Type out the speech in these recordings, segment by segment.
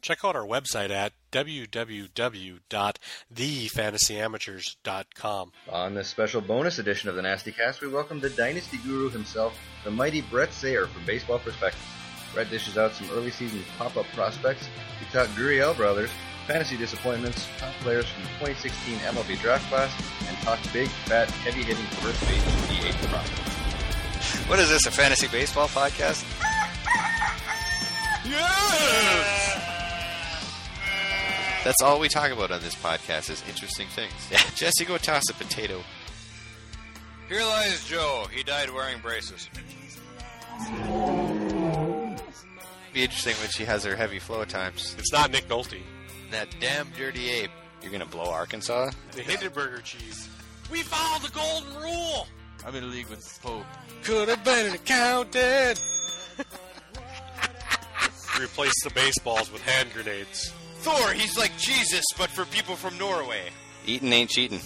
check out our website at www.thefantasyamateurs.com. On this special bonus edition of the Nasty Cast, we welcome the Dynasty Guru himself, the mighty Brett Sayer from Baseball Prospectus. Brett dishes out some early season pop-up prospects. We talk Gurriel brothers, fantasy disappointments, top players from the 2016 MLB draft class, and talk big, fat, heavy-hitting first base DH prospects. What is this, a fantasy baseball podcast? Yes! That's all we talk about on this podcast is interesting things. Yeah, Jesse, go toss a potato. Here lies Joe. He died wearing braces. Be interesting when she has her heavy flow times. It's not Nick Nolte. That damn dirty ape. You're gonna blow Arkansas? The Hindenburger cheese. We followed the golden rule. I'm in a league with Pope. Could have been an accountant. Replace the baseballs with hand grenades. Thor, he's like Jesus, but for people from Norway. Eating ain't cheating.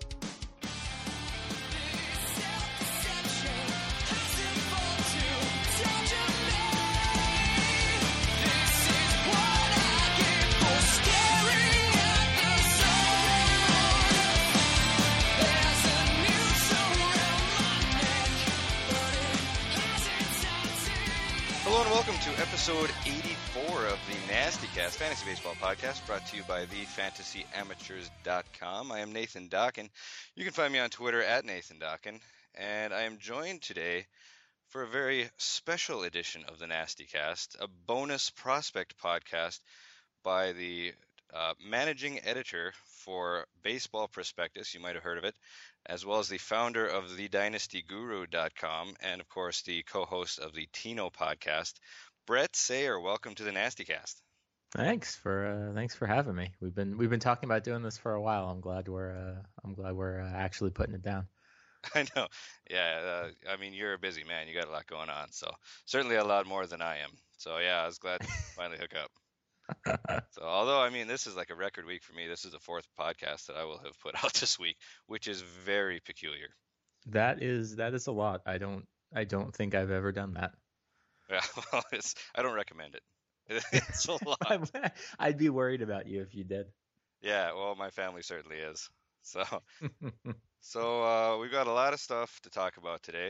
Hello and welcome to episode 84 of the Nasty Cast Fantasy Baseball Podcast, brought to you by thefantasyamateurs.com. I am Nathan Dokken. You can find me on Twitter at Nathan Dokken, and I am joined today for a very special edition of the Nasty Cast, a bonus prospect podcast by the managing editor for Baseball Prospectus. You might have heard of it, as well as the founder of thedynastyguru.com, and of course the co-host of the Tino podcast, Brett Sayer. Welcome to the Nasty Cast. Thanks for having me. We've been talking about doing this for a while. I'm glad we're actually putting it down. I know. Yeah, I mean, you're a busy man. You got a lot going on, so certainly a lot more than I am. So yeah, I was glad to finally hook up. So although, I mean, this is like a record week for me. This is the fourth podcast that I will have put out this week, which is very peculiar. That is a lot. I don't think I've ever done that. Yeah, well, I don't recommend it. It's a lot. I'd be worried about you if you did. Yeah, well, my family certainly is. So we've got a lot of stuff to talk about today.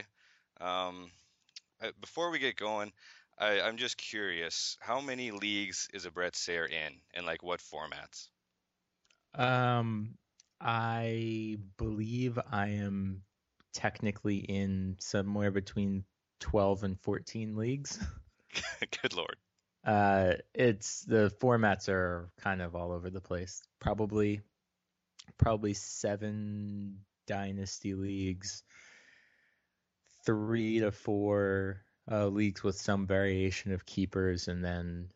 Before we get going, I'm just curious, how many leagues is a Brett Sayer in, and like what formats? I believe I am technically in somewhere between 12 and 14 leagues. Good Lord. It's the formats are kind of all over the place. Probably 7 dynasty leagues, 3 to 4 leagues with some variation of keepers, and then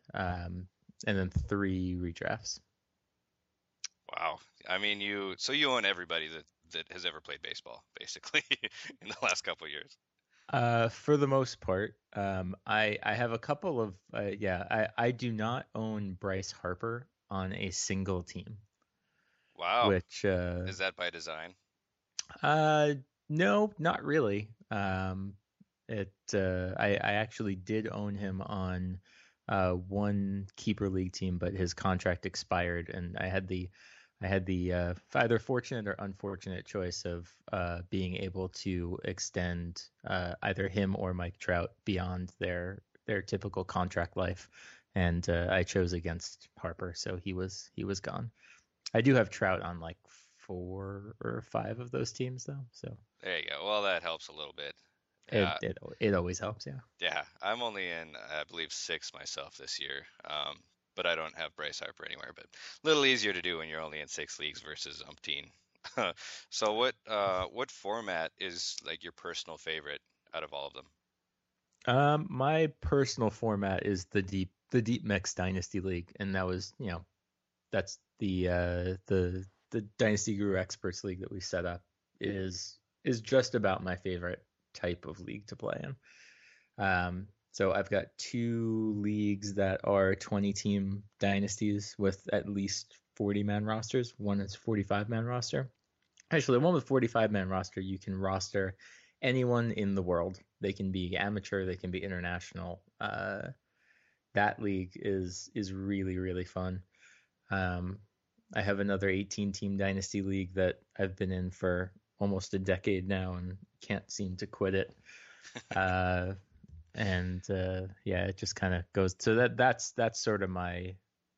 3 redrafts. Wow. I mean, you own everybody that has ever played baseball, basically, in the last couple of years. For the most part, I have a couple of I do not own Bryce Harper on a single team. Wow. Which is that by design? No, not really. I actually did own him on one keeper league team, but his contract expired, and I had the either fortunate or unfortunate choice of being able to extend either him or Mike Trout beyond their typical contract life, and I chose against Harper, so he was gone. I do have Trout on like 4 or 5 of those teams though, so there you go. Well, that helps a little bit. It always helps, yeah. Yeah, I'm only in, I believe, 6 myself this year, but I don't have Bryce Harper anywhere. But a little easier to do when you're only in 6 leagues versus umpteen. So what format is like your personal favorite out of all of them? My personal format is the deep mix dynasty league, and that was that's the Dynasty Guru Experts League that we set up is just about my favorite type of league to play in. So I've got 2 leagues that are 20-team dynasties with at least 40-man rosters. One is 45-man roster. Actually, the one with 45-man roster, you can roster anyone in the world. They can be amateur, they can be international. That that league is really, really fun. I have another 18-team dynasty league that I've been in for almost a decade now and can't seem to quit it. Yeah, it just kind of goes to that's sort of my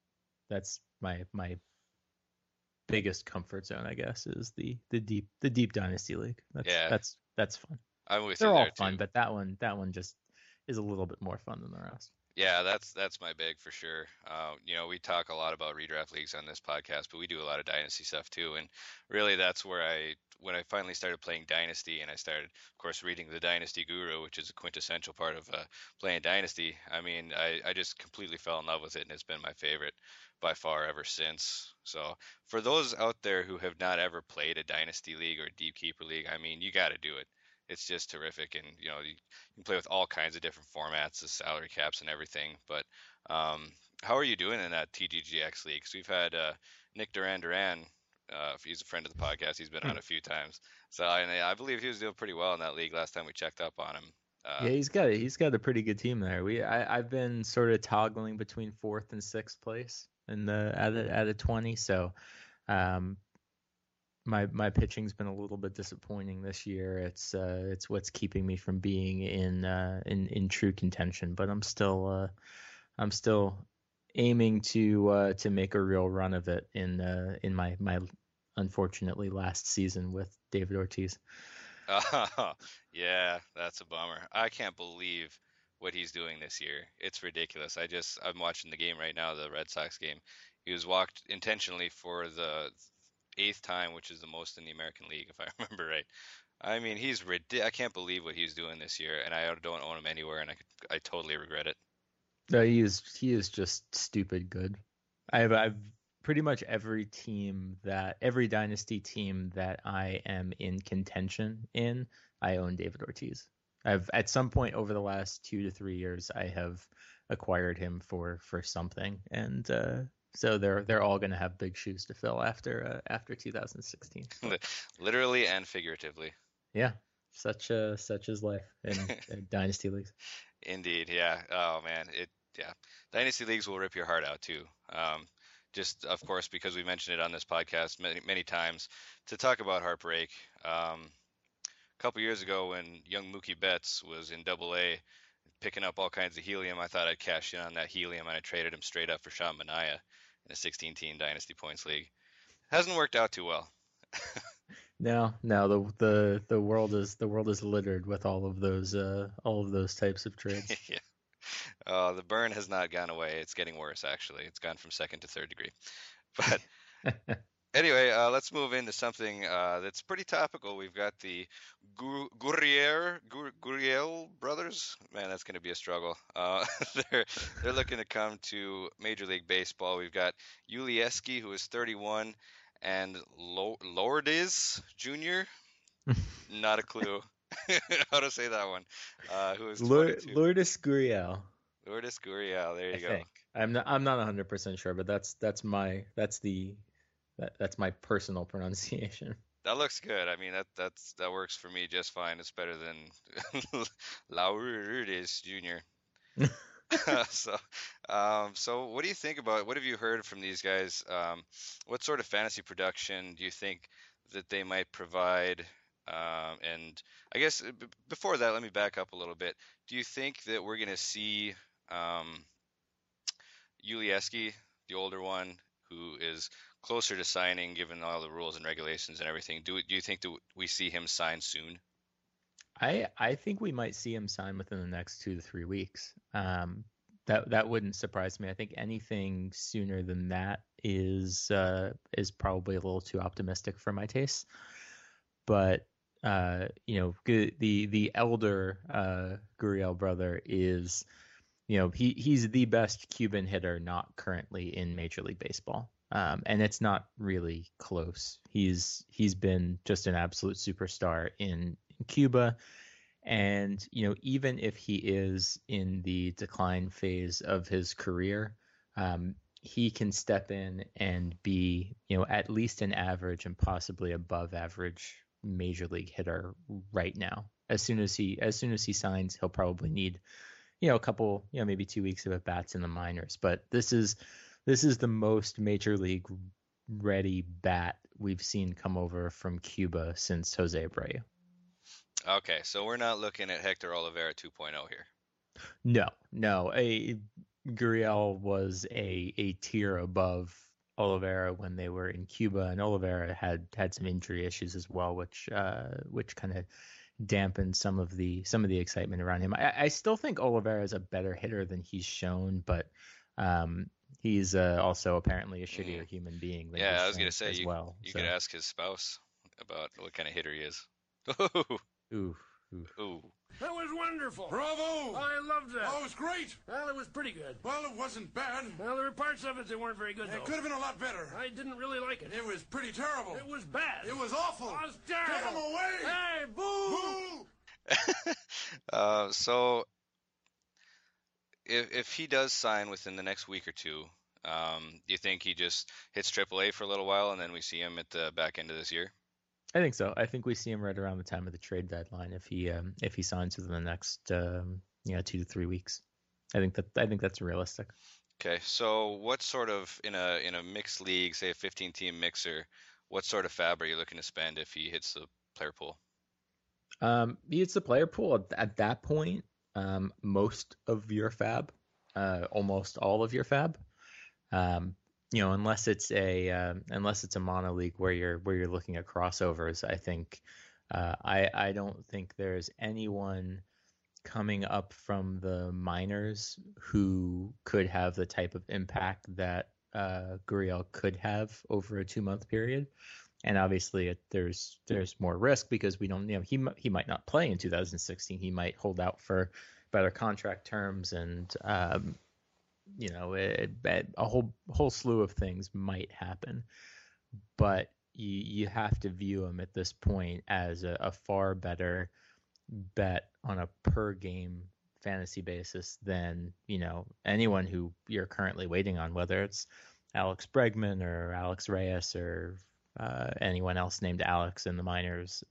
biggest comfort zone, I guess, is the deep dynasty league. That's fun. I'm with They're you all there fun, too. but that one just is a little bit more fun than the rest. Yeah, that's my big for sure. We talk a lot about redraft leagues on this podcast, but we do a lot of dynasty stuff too. And really, that's where when I finally started playing Dynasty, and I started, of course, reading the Dynasty Guru, which is a quintessential part of playing Dynasty. I mean, I just completely fell in love with it, and it's been my favorite by far ever since. So for those out there who have not ever played a Dynasty League or a Deep Keeper League, I mean, you got to do it. It's just terrific, and you can play with all kinds of different formats, the salary caps and everything. But how are you doing in that TGGX league? Because we've had Nick Duran. He's a friend of the podcast. He's been on a few times. So I believe he was doing pretty well in that league last time we checked up on him. Yeah, he's got a pretty good team there. I've been sort of toggling between 4th and 6th place in the at a 20. So my pitching's been a little bit disappointing this year. It's what's keeping me from being in true contention. But I'm still aiming to make a real run of it in my unfortunately last season with David Ortiz. Yeah, that's a bummer. I can't believe what he's doing this year. It's ridiculous. I'm watching the game right now, the Red Sox game. He was walked intentionally for the 8th time, which is the most in the American League, if I remember right. I mean, he's ridiculous. I can't believe what he's doing this year, and I don't own him anywhere, and I totally regret it. No, he is just stupid good. I've pretty much every dynasty team that I am in contention in, I own David Ortiz. I've at some point over the last 2 to 3 years, I have acquired him for something, and so they're all going to have big shoes to fill after 2016. Literally and figuratively. Yeah, such is life in dynasty leagues. Indeed, yeah. Oh man, dynasty leagues will rip your heart out too. Just of course because we mentioned it on this podcast many times to talk about heartbreak. A couple years ago when young Mookie Betts was in Double-A picking up all kinds of helium, I thought I'd cash in on that helium, and I traded him straight up for Sean Manaea in a 16-team dynasty points league. Hasn't worked out too well. No, the world is littered with all of those types of trades. Yeah. The burn has not gone away. It's getting worse, actually. It's gone from 2nd to 3rd degree. But anyway, let's move into something that's pretty topical. We've got the Gurriel brothers. Man, that's going to be a struggle. They're looking to come to Major League Baseball. We've got Yulieski, who is 31, and Lourdes Jr. Not a clue how to say that one. Who is 22. Lourdes Gurriel. Lourdes Gurriel. There you go. Think. I'm not 100% sure, but that's my personal pronunciation. That looks good. I mean, that works for me just fine. It's better than Lourdes Jr. So what do you think about? What have you heard from these guys? What sort of fantasy production do you think that they might provide? And I guess before that, let me back up a little bit. Do you think that we're going to see Yulieski, the older one, who is closer to signing given all the rules and regulations and everything? Do you think that we see him sign soon? I think we might see him sign within the next 2 to 3 weeks. That wouldn't surprise me. I think anything sooner than that is probably a little too optimistic for my taste. But the elder Gurriel brother is, he's the best Cuban hitter not currently in Major League Baseball. And it's not really close. He's been just an absolute superstar in Cuba. And, even if he is in the decline phase of his career, he can step in and be, at least an average and possibly above average major league hitter right now. As soon as he signs, he'll probably need, a couple, maybe 2 weeks of at bats in the minors. But this is the most major league ready bat we've seen come over from Cuba since Jose Abreu. Okay, so we're not looking at Hector Olivera 2.0 here. No. Gurriel was a tier above Olivera when they were in Cuba, and Olivera had some injury issues as well, which kind of dampened some of the excitement around him. I still think Olivera is a better hitter than he's shown, but he's also apparently a shittier human being than I was gonna say as well. You could ask his spouse about what kind of hitter he is. Ooh. That was wonderful. Bravo! I loved that. Oh, it was great. Well, it was pretty good. Well, it wasn't bad. Well, there were parts of it that weren't very good, It though. could have been a lot better. I didn't really like it. It was pretty terrible. It was bad. It was awful. It was terrible. Get him away! Hey, boo! Boo! So if he does sign within the next week or two, do you think he just hits AAA for a little while and then we see him at the back end of this year? I think so. I think we see him right around the time of the trade deadline if he signs within the next 2 to 3 weeks. I think that's realistic. Okay, so what sort of in a mixed league, say a 15-team mixer, what sort of fab are you looking to spend if he hits the player pool? He hits the player pool at that point. Most of your fab, almost all of your fab. Unless it's a mono league where you're looking at crossovers, I think I don't think there's anyone coming up from the minors who could have the type of impact that Gurriel could have over a 2-month period. And obviously there's more risk because we don't, he might not play in 2016. He might hold out for better contract terms and a whole slew of things might happen, but you have to view him at this point as a far better bet on a per game fantasy basis than anyone who you're currently waiting on, whether it's Alex Bregman or Alex Reyes or anyone else named Alex in the minors.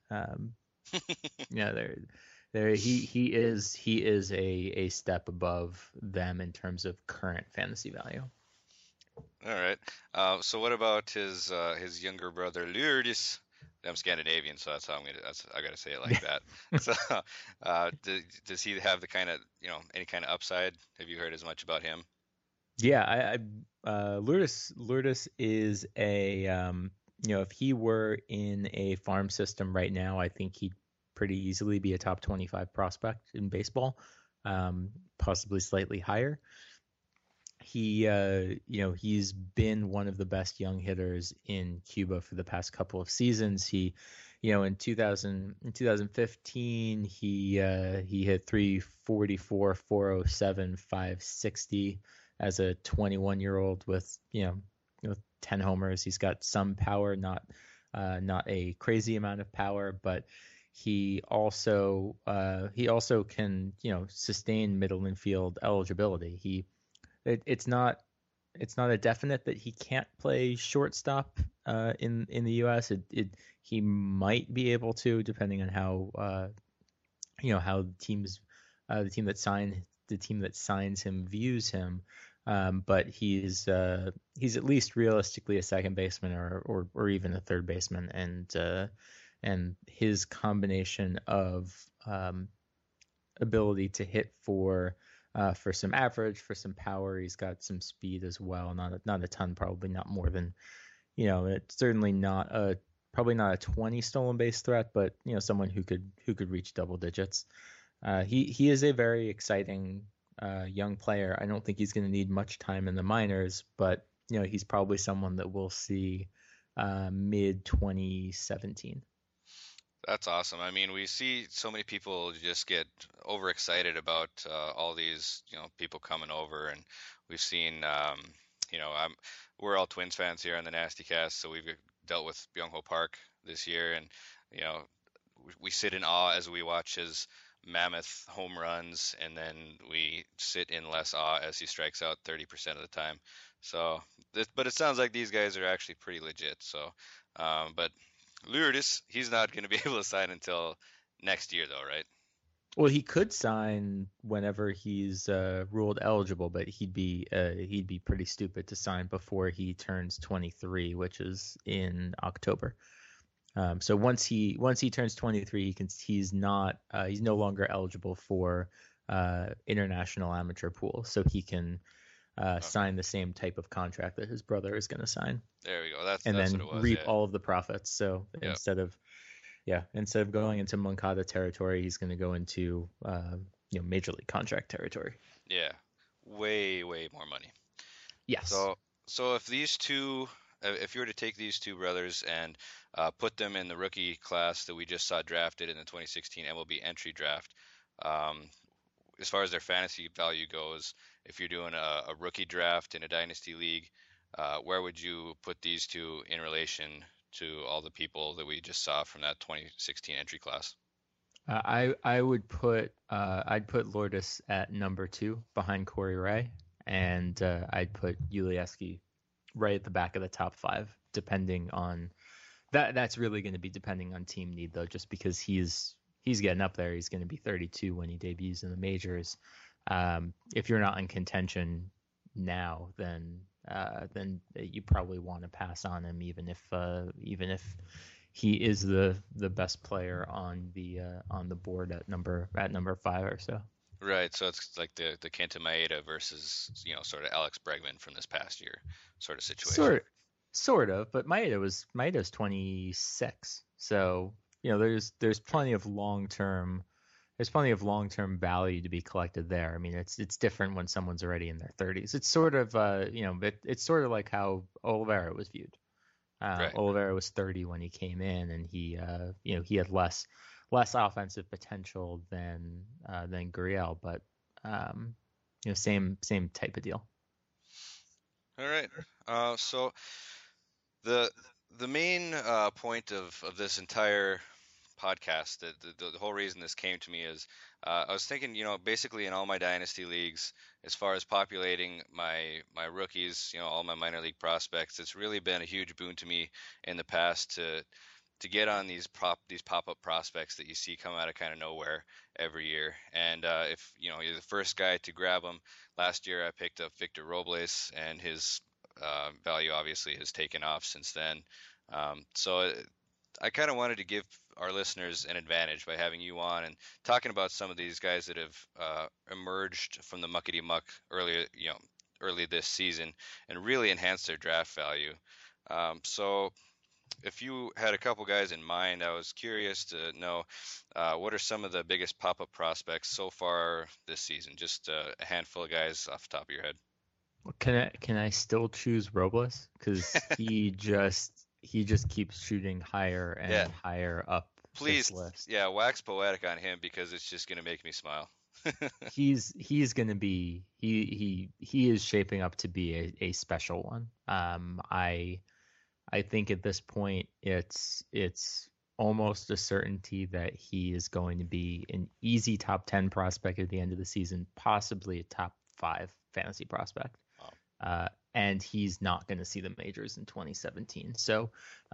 He is a step above them in terms of current fantasy value. All right. So what about his younger brother Lourdes? I'm Scandinavian, so that's how I gotta say it like that. So does he have the kind of any kind of upside? Have you heard as much about him? Yeah, Lourdes is a if he were in a farm system right now, I think he'd pretty easily be a top 25 prospect in baseball, possibly slightly higher. He's been one of the best young hitters in Cuba for the past couple of seasons. He, in 2015, he hit 344, 407, 560 as a 21-year-old with 10 homers. He's got some power, not a crazy amount of power, but he also can sustain middle infield eligibility. It's not a definite that he can't play shortstop in the U.S. He might be able to, depending on how how the team that signs him views him. But he's at least realistically a second baseman or even a third baseman, and his combination of ability to hit for some average, for some power. He's got some speed as well. Not a ton, probably not more than, it's certainly probably not a 20 stolen base threat, but someone who could reach double digits. He is a very exciting young player. I don't think he's going to need much time in the minors, but he's probably someone that we'll see mid 2017. That's awesome. I mean, we see so many people just get overexcited about all these, people coming over, and we've seen, we're all Twins fans here on the Nasty Cast, so we've dealt with Byung-Ho Park this year, and we sit in awe as we watch his mammoth home runs, and then we sit in less awe as he strikes out 30% of the time. So, but it sounds like these guys are actually pretty legit. So, but Lourdes, he's not going to be able to sign until next year, though, right? Well, he could sign whenever he's ruled eligible, but he'd be pretty stupid to sign before he turns 23, which is in October. So once he turns 23, he's no longer eligible for international amateur pool, so he can sign the same type of contract that his brother is going to sign. There we go. That's then what it was, reap yeah. all of the profits. So Yep. instead of going into Moncada territory, he's going to go into major league contract territory. Yeah, way more money. Yes. So if these two, if you were to take these two brothers and put them in the rookie class that we just saw drafted in the 2016 MLB entry draft, as far as their fantasy value goes, if you're doing a rookie draft in a dynasty league, where would you put these two in relation to all the people that we just saw from that 2016 entry class? I would put I'd put Lourdes at number 2 behind Corey Ray, and I'd put Ulieski right at the back of the top 5, depending on that. That's really going to be depending on team need, though, just because he's getting up there. He's going to be 32 when he debuts in the majors. If you're not in contention now, then you probably want to pass on him, even if he is the best player on the board at number 5 or so. Right, so it's like the Kenta Maeda versus sort of Alex Bregman from this past year sort of situation. Sort of, but Maeda's 26, so there's plenty of long term value to be collected there. I mean, it's different when someone's already in their 30s. It's sort of it's sort of like how Oliveira was viewed. Right. Oliveira was 30 when he came in, and he had less offensive potential than Gurriel, but same type of deal. All right. So the main point of this entire podcast, the whole reason this came to me is I was thinking, basically in all my dynasty leagues, as far as populating my rookies, all my minor league prospects, it's really been a huge boon to me in the past to get on these pop-up prospects that you see come out of kind of nowhere every year. And if you're the first guy to grab them, last year I picked up Victor Robles, and his value obviously has taken off since then. So I kind of wanted to give our listeners an advantage by having you on and talking about some of these guys that have emerged from the muckety muck early this season and really enhanced their draft value. So if you had a couple guys in mind, I was curious to know what are some of the biggest pop-up prospects so far this season? Just a handful of guys off the top of your head. Can I still choose Robles? Because he just keeps shooting higher and higher up. Please, this list. Yeah, wax poetic on him because it's just gonna make me smile. He's gonna be he is shaping up to be a special one. I think at this point it's almost a certainty that he is going to be an easy top 10 prospect at the end of the season, possibly a top 5 fantasy prospect. Wow. And he's not going to see the majors in 2017. So,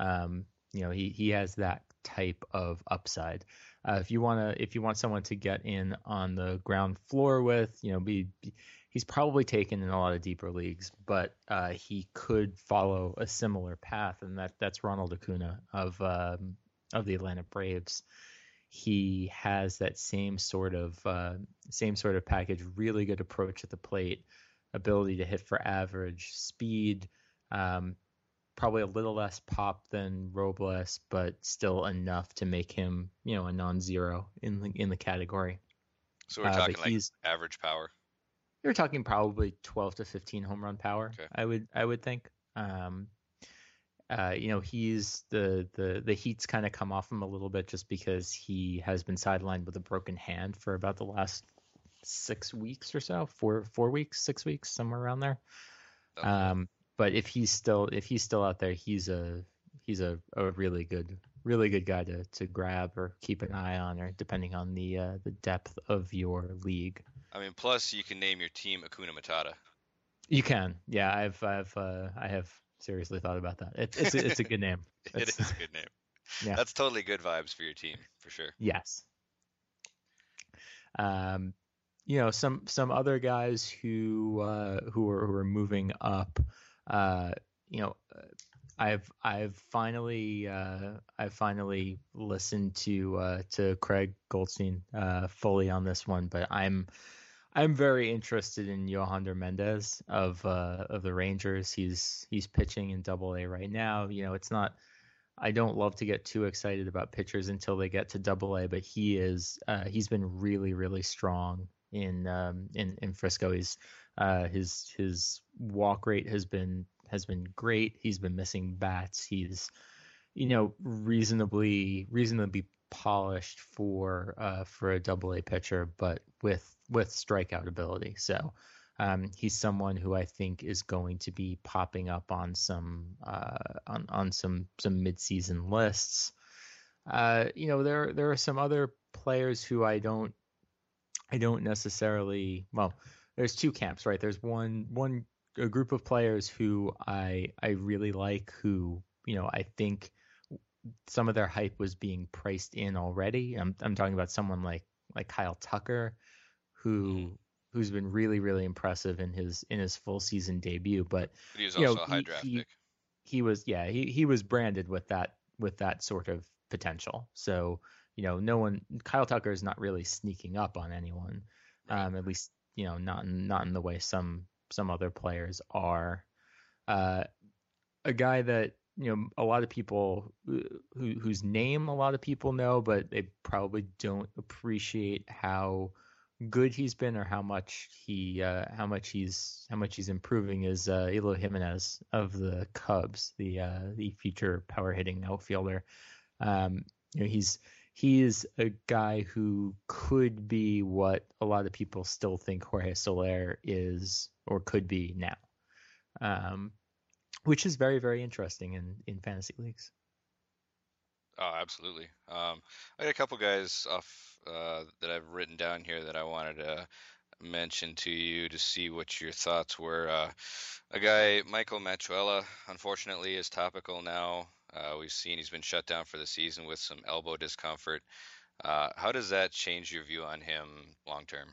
he has that type of upside. If you want someone to get in on the ground floor with, he's probably taken in a lot of deeper leagues, but he could follow a similar path, and that's Ronald Acuna of the Atlanta Braves. He has that same sort of package, really good approach at the plate, ability to hit for average, speed, probably a little less pop than Robles, but still enough to make him, a non-zero in the category. So we're talking like average power. You're talking probably 12 to 15 home run power. Okay. I would think. He's the heat's kind of come off him a little bit just because he has been sidelined with a broken hand for about the last 6 weeks or so, 4 weeks, 6 weeks, somewhere around there. Okay. But if he's still out there, he's a really good guy to grab or keep an eye on, or depending on the depth of your league. I mean, plus you can name your team Hakuna Matata. You can, yeah. I have seriously thought about that. It's a good name. It is a good name. Yeah, that's totally good vibes for your team for sure. Yes. Some other guys who are moving up. I've finally listened to Craig Goldstein fully on this one, but I'm very interested in Yohander Mendez of the Rangers. He's pitching in Double-A right now. It's not. I don't love to get too excited about pitchers until they get to Double-A, but he's been really, really strong in Frisco. His walk rate has been great. He's been missing bats. He's reasonably polished for a Double-A pitcher, but with strikeout ability. So he's someone who I think is going to be popping up on some midseason lists. There are some other players who I don't necessarily. Well, there's two camps, right? There's a group of players who I really like, who I think some of their hype was being priced in already. I'm talking about someone like Kyle Tucker, who's been really, really impressive in his full season debut. But he was also a high draft pick. He was branded with that sort of potential. So Kyle Tucker is not really sneaking up on anyone, at least not in the way some other players are. A guy that a lot of people whose name a lot of people know, but they probably don't appreciate how good he's been or how much he's improving is Eloy Jimenez of the Cubs, the future power hitting outfielder. He is a guy who could be what a lot of people still think Jorge Soler is or could be now, which is very, very interesting in fantasy leagues. Oh, absolutely. I got a couple guys off that I've written down here that I wanted to mention to you to see what your thoughts were. A guy, Michael Machuela, unfortunately is topical now. We've seen he's been shut down for the season with some elbow discomfort. How does that change your view on him long term?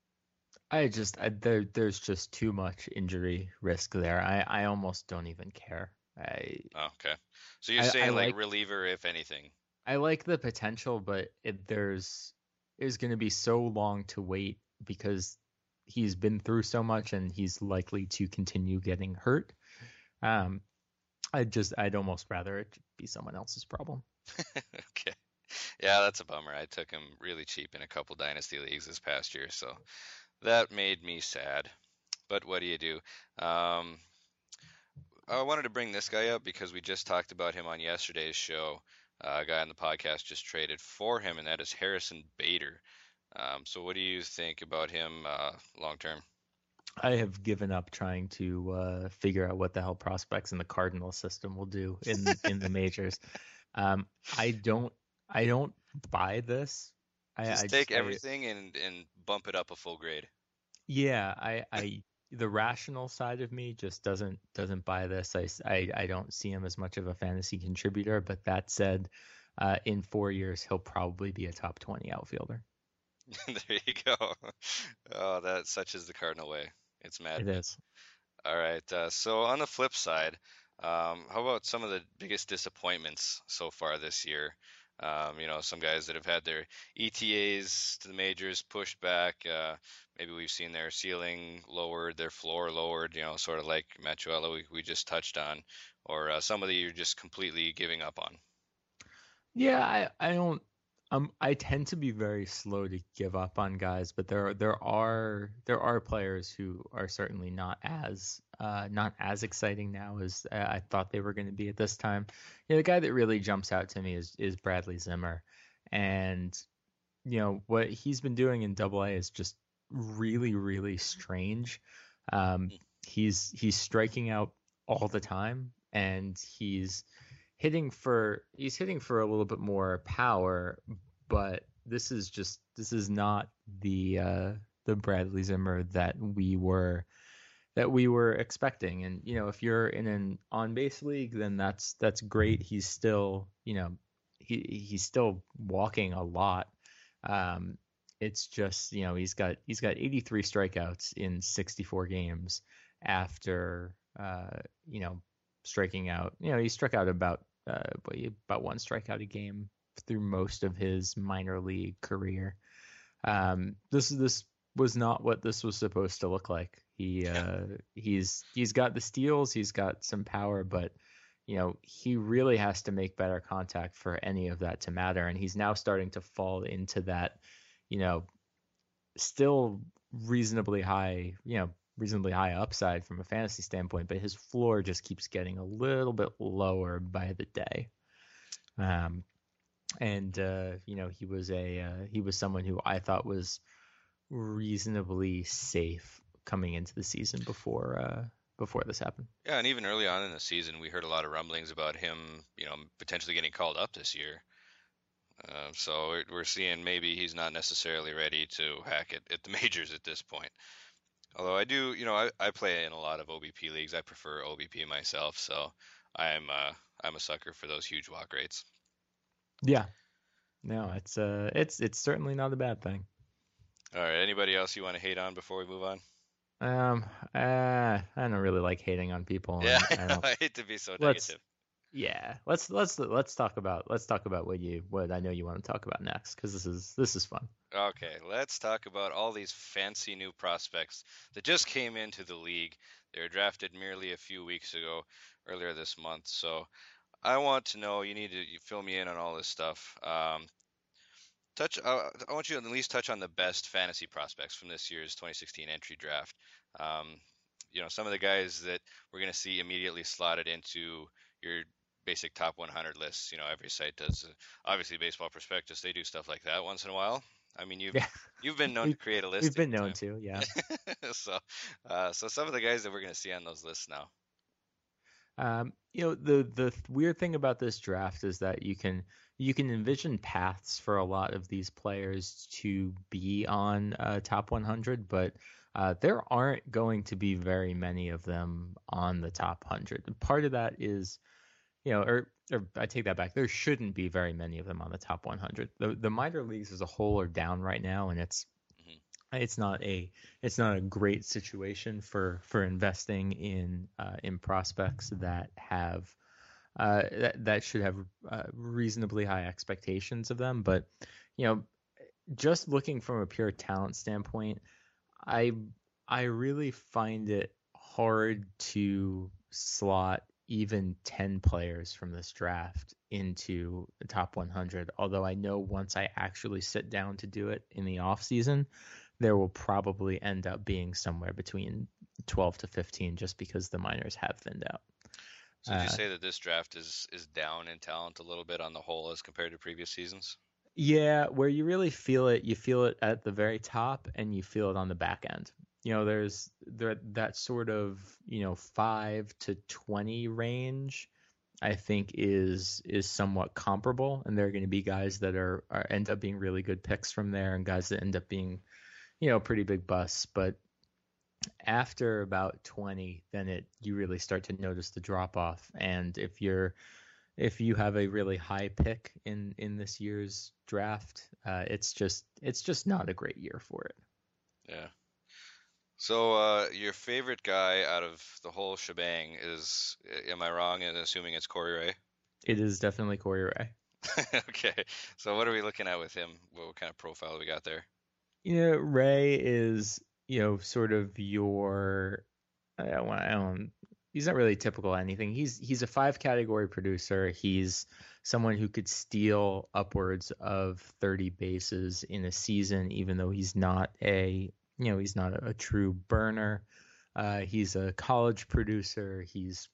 There's just too much injury risk there. I almost don't even care. Okay. So you're saying like reliever, if anything. I like the potential, but there's going to be so long to wait because he's been through so much and he's likely to continue getting hurt. I'd almost rather it be someone else's problem. Okay. Yeah, that's a bummer. I took him really cheap in a couple dynasty leagues this past year, so that made me sad. But what do you do? I wanted to bring this guy up because we just talked about him on yesterday's show. A guy on the podcast just traded for him, and that is Harrison Bader. So what do you think about him long term? I have given up trying to figure out what the hell prospects in the Cardinal system will do in the majors. I don't buy this. I take everything and bump it up a full grade. Yeah, I the rational side of me just doesn't buy this. I don't see him as much of a fantasy contributor. But that said, in 4 years he'll probably be a top 20 outfielder. There you go. Oh, that such is the Cardinal way. It's mad. It is. All right. So on the flip side, how about some of the biggest disappointments so far this year? Some guys that have had their ETAs to the majors pushed back. Maybe we've seen their ceiling lowered, their floor lowered, sort of like Machuela we just touched on, or somebody you're just completely giving up on. Yeah, I don't. I tend to be very slow to give up on guys, but there are players who are certainly not as exciting now as I thought they were going to be at this time. The guy that really jumps out to me is Bradley Zimmer, and what he's been doing in Double-A is just really, really strange. He's striking out all the time, and he's hitting for a little bit more power, but this is not the Bradley Zimmer that we were expecting. And if you're in an on base league, then that's great. He's still he's still walking a lot. it's just, he's got 83 strikeouts in 64 games after striking out. He struck out about one strikeout a game through most of his minor league career. This was not what this was supposed to look like. He's got the steals, he's got some power, but he really has to make better contact for any of that to matter. And he's now starting to fall into that, still reasonably high upside from a fantasy standpoint, but his floor just keeps getting a little bit lower by the day. He was someone who I thought was reasonably safe coming into the season before this happened. Yeah, and even early on in the season, we heard a lot of rumblings about him, potentially getting called up this year. So we're seeing maybe he's not necessarily ready to hack it at the majors at this point. Although I do, I play in a lot of OBP leagues. I prefer OBP myself, so I'm a sucker for those huge walk rates. Yeah, no, it's certainly not a bad thing. All right, anybody else you want to hate on before we move on? I don't really like hating on people. Yeah, I hate to be so negative. Yeah, let's talk about what I know you want to talk about next, because this is fun. Okay, let's talk about all these fancy new prospects that just came into the league. They were drafted merely a few weeks ago, earlier this month. So I want to know, you fill me in on all this stuff. I want you to at least touch on the best fantasy prospects from this year's 2016 entry draft. Some of the guys that we're going to see immediately slotted into your basic top 100 lists. Every site does. Obviously, Baseball Prospectus, they do stuff like that once in a while. I mean, you've been known to create a list. We've been known to, yeah. So some of the guys that we're going to see on those lists now. The weird thing about this draft is that you can envision paths for a lot of these players to be on top 100, but there aren't going to be very many of them on the top 100. Part of that is, or I take that back. There shouldn't be very many of them on the top 100. The minor leagues as a whole are down right now, and it's not a great situation for investing in prospects that have that should have reasonably high expectations of them. But just looking from a pure talent standpoint, I really find it hard to slot even 10 players from this draft into the top 100. Although I know once I actually sit down to do it in the off season, there will probably end up being somewhere between 12 to 15, just because the minors have thinned out. So did you say that this draft is down in talent a little bit on the whole as compared to previous seasons? Yeah, where you really feel it, you feel it at the very top and you feel it on the back end. There's that sort of 5 to 20 range, I think is somewhat comparable, and there are going to be guys that are end up being really good picks from there, and guys that end up being pretty big busts. But after about 20, then you really start to notice the drop off. And if you have a really high pick in this year's draft, it's just not a great year for it. Yeah. So your favorite guy out of the whole shebang is, am I wrong in assuming it's Corey Ray? It is definitely Corey Ray. Okay. So what are we looking at with him? What kind of profile do we got there? Ray is, sort of your, he's not really typical anything. He's a 5-category producer. He's someone who could steal upwards of 30 bases in a season, even though he's not a true burner. He's a college producer. He's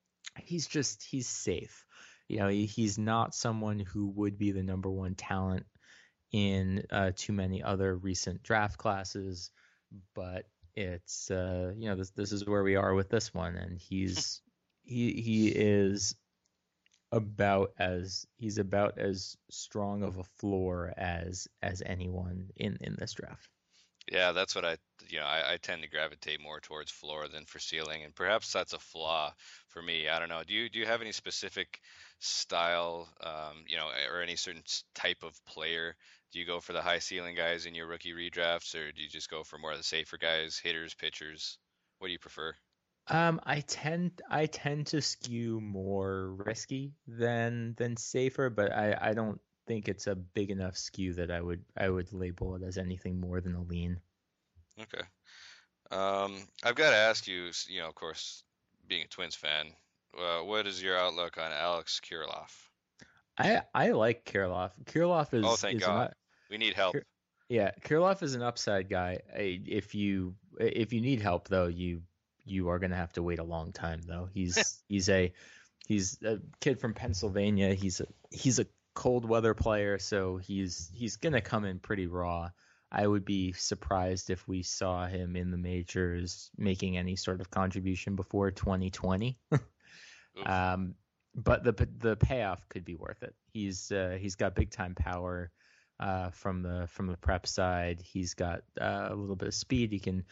safe. He's not someone who would be the number one talent in too many other recent draft classes, but it's this is where we are with this one, and he is about as strong of a floor as anyone in this draft. Yeah, that's what I tend to gravitate more towards floor than for ceiling, and perhaps that's a flaw for me. I don't know. Do you have any specific style, or any certain type of player? Do you go for the high ceiling guys in your rookie redrafts, or do you just go for more of the safer guys, hitters, pitchers? What do you prefer? I tend to skew more risky than safer, but I don't think it's a big enough skew that I would label it as anything more than a lean. Okay. I've got to ask you, of course, being a Twins fan, what is your outlook on Alex Kirilloff? I like Kirilloff. Kirilloff Oh, is thank is an God. We need help. yeah, Kirilloff is an upside guy. If you need help though, you are gonna have to wait a long time though. He's a kid from Pennsylvania. He's a cold weather player, so he's gonna come in pretty raw. I would be surprised if we saw him in the majors making any sort of contribution before 2020. Oof. But the payoff could be worth it. He's got big time power from the prep side. He's got a little bit of speed.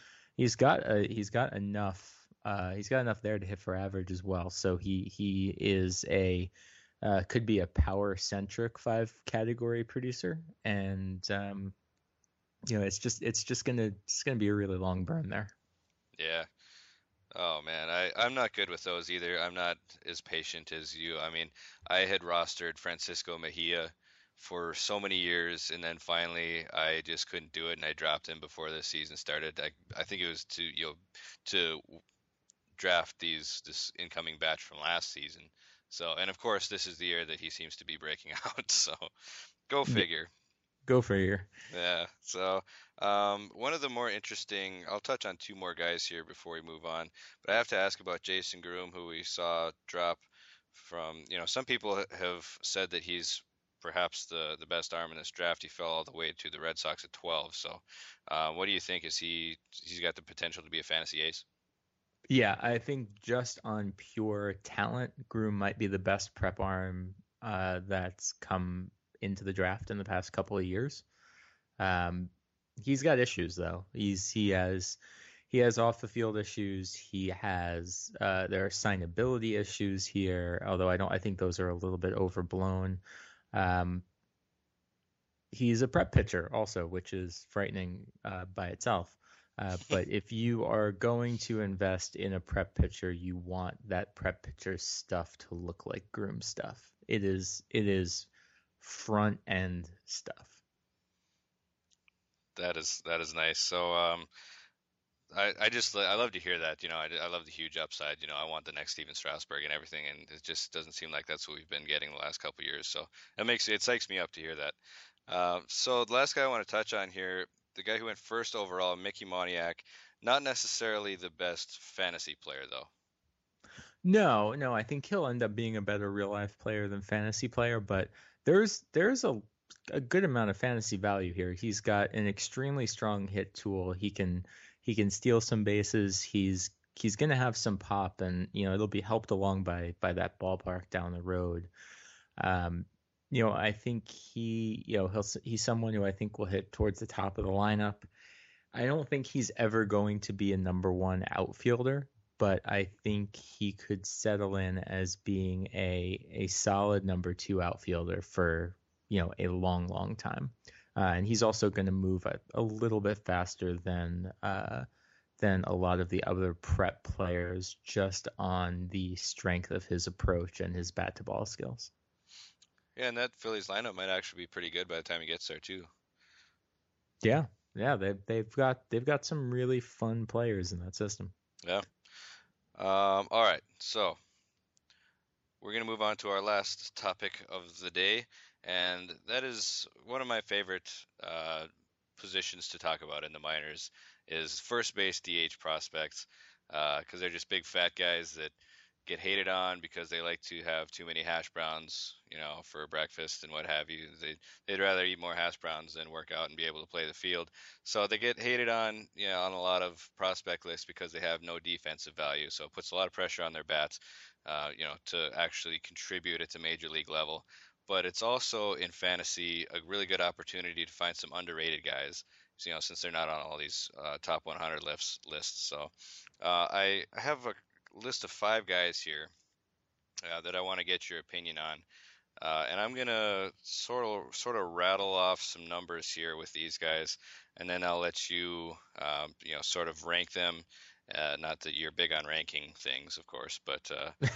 He's got enough there to hit for average as well. So he is a could be a power centric 5 category producer, and it's just gonna be a really long burn there. Yeah. Oh man, I'm not good with those either. I'm not as patient as you. I mean, I had rostered Francisco Mejia for so many years, and then finally I just couldn't do it, and I dropped him before the season started. I think it was to draft this incoming batch from last season. So, and of course, this is the year that he seems to be breaking out. So, go Yeah, figure. go figure. Yeah. So, one of the more interesting, I'll touch on two more guys here before we move on, but I have to ask about Jason Groom, who we saw drop from, some people have said that he's perhaps the best arm in this draft. He fell all the way to the Red Sox at 12. So, what do you think? He's got the potential to be a fantasy ace? Yeah, I think just on pure talent, Groom might be the best prep arm that's come into the draft in the past couple of years. Um, he's got issues though. He has off the field issues. There are signability issues here, although I think those are a little bit overblown. Um, he's a prep pitcher also, which is frightening by itself. But if you are going to invest in a prep pitcher, you want that prep pitcher stuff to look like Groom stuff. It is front end stuff. That is nice. So, I love to hear that. I love the huge upside. I want the next Steven Strasburg and everything, and it just doesn't seem like that's what we've been getting the last couple of years. So it psychs me up to hear that. So the last guy I want to touch on here, the guy who went first overall, Mickey Moniak, not necessarily the best fantasy player though. No, no, I think he'll end up being a better real life player than fantasy player, but there's a good amount of fantasy value here. He's got an extremely strong hit tool. He can steal some bases. He's gonna have some pop, and it'll be helped along by that ballpark down the road. Um, I think he's someone who I think will hit towards the top of the lineup. I don't think he's ever going to be a number one outfielder, but I think he could settle in as being a solid number two outfielder for a long, long time. And he's also going to move a little bit faster than a lot of the other prep players, just on the strength of his approach and his bat to ball skills. Yeah, and that Phillies lineup might actually be pretty good by the time he gets there too. Yeah, yeah, they've got some really fun players in that system. Yeah. All right. So we're gonna move on to our last topic of the day, and that is one of my favorite positions to talk about in the minors is first base DH prospects, because they're just big fat guys that get hated on because they like to have too many hash browns, for breakfast and what have you. They'd rather eat more hash browns than work out and be able to play the field. So they get hated on, on a lot of prospect lists because they have no defensive value. So it puts a lot of pressure on their bats, to actually contribute at the major league level. But it's also in fantasy a really good opportunity to find some underrated guys. since they're not on all these top 100 lists. So I have a list of 5 guys here that I want to get your opinion on. And I'm gonna sort of rattle off some numbers here with these guys, and then I'll let you, sort of rank them. Not that you're big on ranking things, of course, but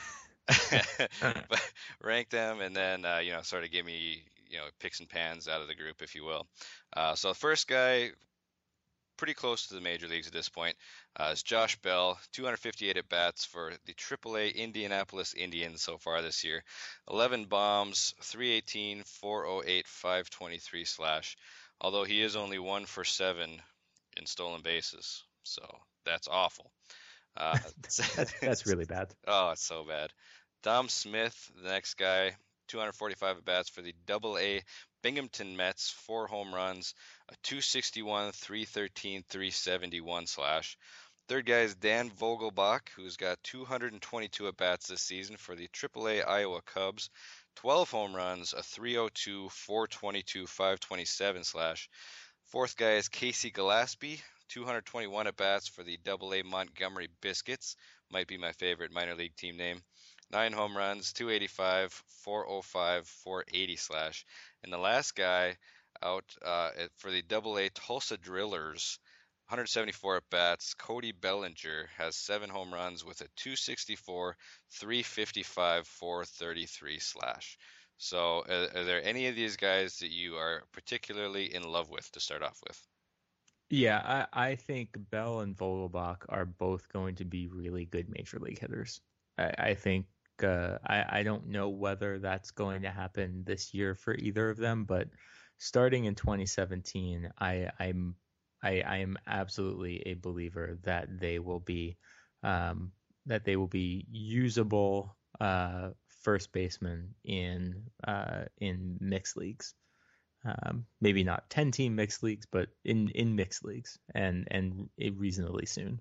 but rank them, and then sort of give me picks and pans out of the group, if you will. So the first guy, pretty close to the major leagues at this point, is Josh Bell. 258 at bats for the AAA Indianapolis Indians so far this year. 11 bombs, 318, 408, 523 slash. Although he is only 1 for 7 in stolen bases, so that's awful. That's really bad. Oh, it's so bad. Dom Smith, the next guy, 245 at bats for the AA Binghamton Mets, 4 home runs, a 261, 313, 371 slash. Third guy is Dan Vogelbach, who's got 222 at bats this season for the AAA Iowa Cubs, 12 home runs, a 302, 422, 527 slash. Fourth guy is Casey Gillespie, 221 at bats for the AA Montgomery Biscuits, might be my favorite minor league team name. 9 home runs, 285, 405, 480 slash. And the last guy out for the AA Tulsa Drillers, 174 at bats, Cody Bellinger, has 7 home runs with a 264, 355, 433 slash. So are there any of these guys that you are particularly in love with to start off with? Yeah, I think Bell and Vogelbach are both going to be really good major league hitters. I think I don't know whether that's going to happen this year for either of them, but starting in 2017, I am absolutely a believer that they will be usable first basemen in mixed leagues. Maybe not 10-team mixed leagues, but in mixed leagues, and reasonably soon.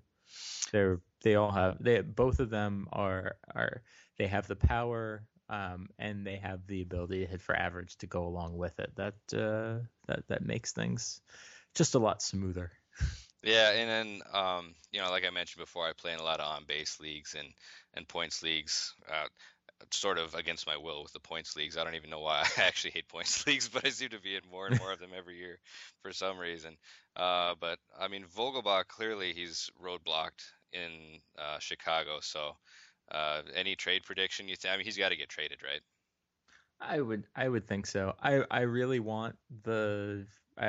Both of them they have the power, and they have the ability to hit for average to go along with it. That makes things just a lot smoother. Yeah, and then like I mentioned before, I play in a lot of on-base leagues and points leagues. Sort of against my will with the points leagues. I don't even know why I actually hate points leagues, but I seem to be in more and more of them every year for some reason. But I mean, Vogelbach, clearly he's roadblocked in Chicago. So any trade prediction I mean, he's got to get traded, right? I would think so. I really want the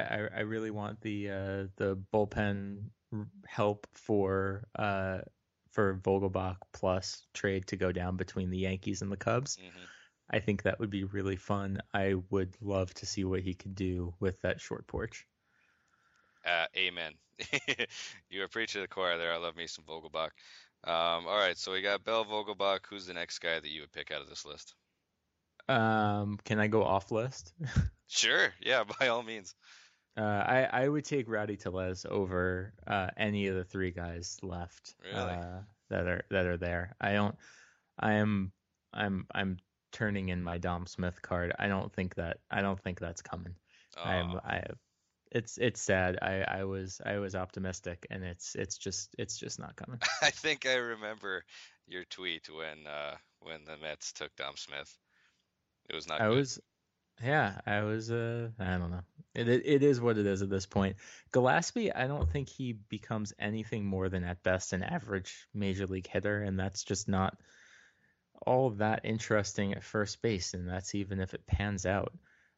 bullpen help for Vogelbach plus trade to go down between the Yankees and the Cubs. Mm-hmm. I think that would be really fun. I would love to see what he could do with that short porch. Amen. You are preaching to the choir there. I love me some Vogelbach. All right, so we got Bell, Vogelbach. Who's the next guy that you would pick out of this list? Can I go off list? Sure. Yeah, by all means. I would take Rowdy Tellez over any of the 3 guys left. Really? That are there. I'm turning in my Dom Smith card. I don't think that's coming. Oh. It's sad. I was optimistic, and it's just not coming. I think I remember your tweet when the Mets took Dom Smith. It was not good. I don't know. It is what it is at this point. Gillespie, I don't think he becomes anything more than at best an average major league hitter, and that's just not all that interesting at first base, and that's even if it pans out.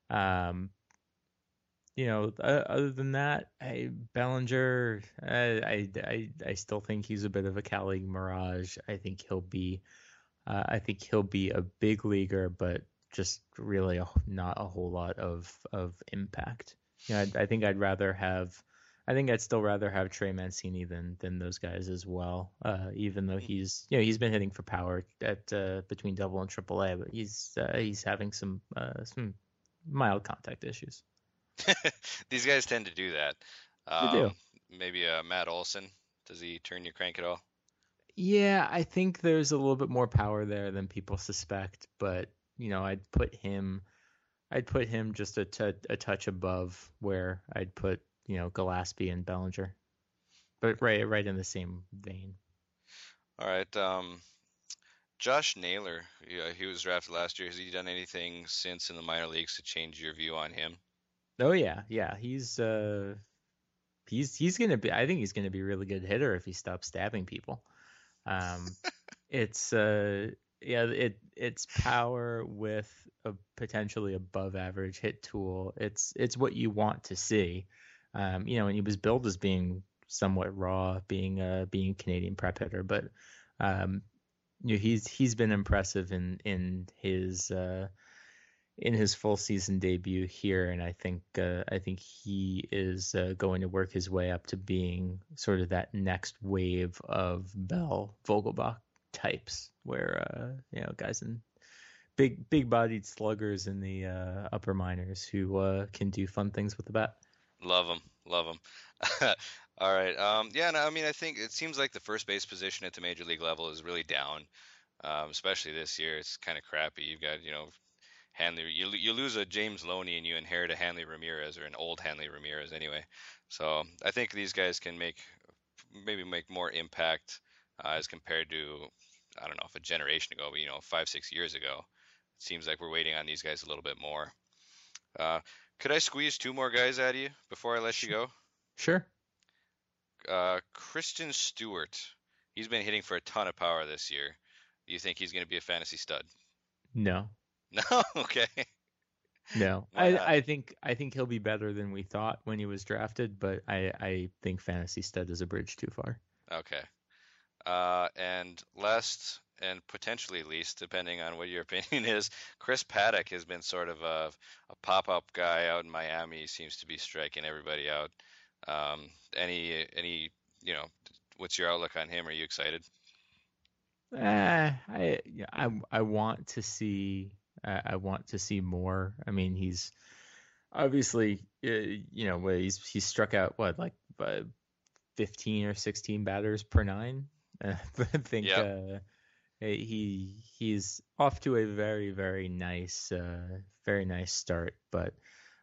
Other than that, Bellinger, I still think he's a bit of a Cali mirage. I think he'll be a big leaguer, but just really not a whole lot of impact. I think I'd still rather have Trey Mancini than those guys as well. Even though he's been hitting for power at between Double and AAA, but he's having some mild contact issues. These guys tend to do that. They do. Maybe Matt Olson. Does he turn your crank at all? Yeah, I think there's a little bit more power there than people suspect, but I'd put him just a touch above where I'd put Gillespie and Bellinger, but right in the same vein. All right. Josh Naylor, he was drafted last year. Has he done anything since in the minor leagues to change your view on him? Oh yeah. He's gonna be. I think he's gonna be a really good hitter if he stops stabbing people. It's it's power with a potentially above average hit tool. It's what you want to see. And he was billed as being somewhat raw, being a Canadian prep hitter, but he's been impressive in his full season debut here, and I think he is going to work his way up to being sort of that next wave of Bell Vogelbach types, where guys in big bodied sluggers in the upper minors who can do fun things with the bat. Love them. All right. Yeah, no, I mean, I think it seems like the first base position at the major league level is really down, especially this year. It's kind of crappy. You've got, Hanley. You lose a James Loney and you inherit a Hanley Ramirez, or an old Hanley Ramirez anyway. So I think these guys can maybe make more impact as compared to, I don't know if a generation ago, but 5-6 years ago. It seems like we're waiting on these guys a little bit more. Could I squeeze 2 more guys out of you before I let you go? Sure. Christian Stewart. He's been hitting for a ton of power this year. Do you think he's going to be a fantasy stud? No. No? Okay. No. Why not? I think he'll be better than we thought when he was drafted, but I think fantasy stud is a bridge too far. Okay. And last and potentially least, depending on what your opinion is, Chris Paddock has been sort of a pop-up guy out in Miami. He seems to be striking everybody out. What's your outlook on him? Are you excited? I want to see more. I mean, he's obviously he's struck out 15 or 16 batters per 9. I think Yep. he's off to a very, very nice start, but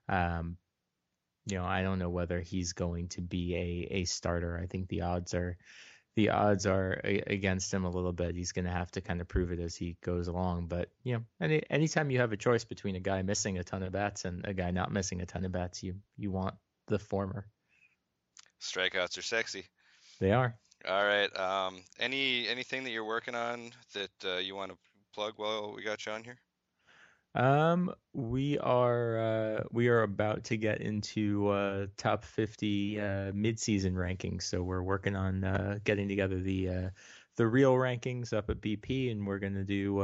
I don't know whether he's going to be a starter. I think the odds are against him a little bit. He's going to have to kind of prove it as he goes along. But anytime you have a choice between a guy missing a ton of bats and a guy not missing a ton of bats, you want the former. Strikeouts are sexy. They are. All right. Anything that you're working on that you want to plug while we got you on here? We are about to get into top 50 mid-season rankings, so we're working on getting together the real rankings up at BP, and we're gonna do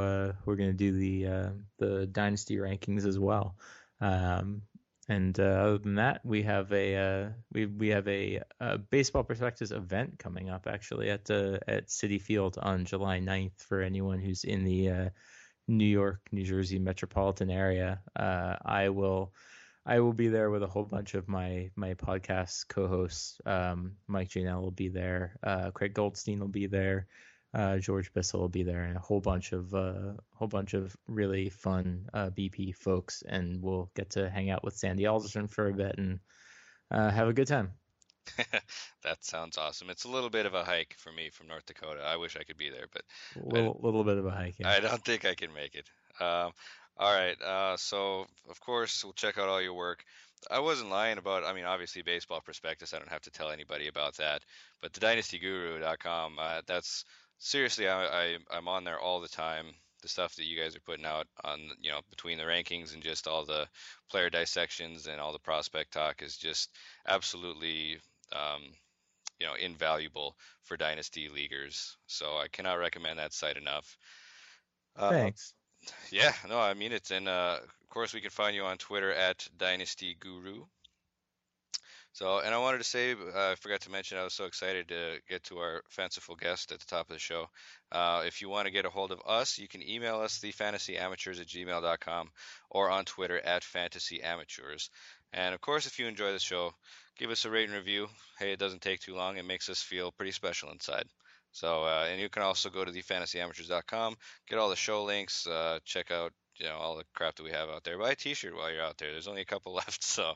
the dynasty rankings as well. And other than that, we have a Baseball Prospectus event coming up actually at Citi Field on July 9th for anyone who's in the New York, New Jersey metropolitan area. I will be there with a whole bunch of my podcast co-hosts. Mike Janelle will be there. Craig Goldstein will be there. George Bissell will be there, and a whole bunch of really fun BP folks, and we'll get to hang out with Sandy Alderson for a bit and have a good time. That sounds awesome. It's a little bit of a hike for me from North Dakota. I wish I could be there, but Little bit of a hike. Yeah. I don't think I can make it. All right. So of course we'll check out all your work. I wasn't lying about. I mean, obviously Baseball Prospectus. I don't have to tell anybody about that. But the DynastyGuru.com. That's seriously. I'm on there all the time. The stuff that you guys are putting out on, between the rankings and just all the player dissections and all the prospect talk is just absolutely, invaluable for dynasty leaguers. So I cannot recommend that site enough. Thanks. Yeah, no, I mean it's in. Of course, we can find you on Twitter at DynastyGuru. So, and I wanted to say, I forgot to mention, I was so excited to get to our fanciful guest at the top of the show. If you want to get a hold of us, you can email us, thefantasyamateurs@gmail.com, or on Twitter at fantasyamateurs. And of course, if you enjoy the show, give us a rate and review. Hey, it doesn't take too long. It makes us feel pretty special inside. So, and you can also go to thefantasyamateurs.com, get all the show links, check out all the crap that we have out there. Buy a t-shirt while you're out there. There's only a couple left, so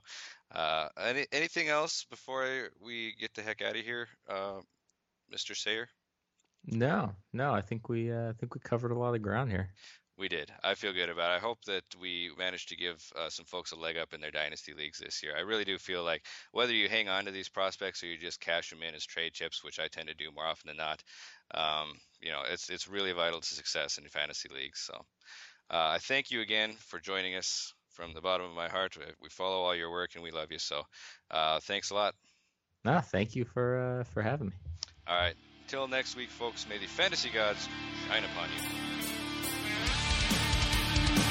Anything else before we get the heck out of here, Mr. Sayer? No, I think we covered a lot of ground here. We did. I feel good about it. I hope that we managed to give some folks a leg up in their dynasty leagues this year. I really do feel like whether you hang on to these prospects or you just cash them in as trade chips, which I tend to do more often than not, it's really vital to success in fantasy leagues. So I thank you again for joining us from the bottom of my heart. We follow all your work and we love you. So thanks a lot. No, thank you for having me. All right. Till next week, folks, may the fantasy gods shine upon you.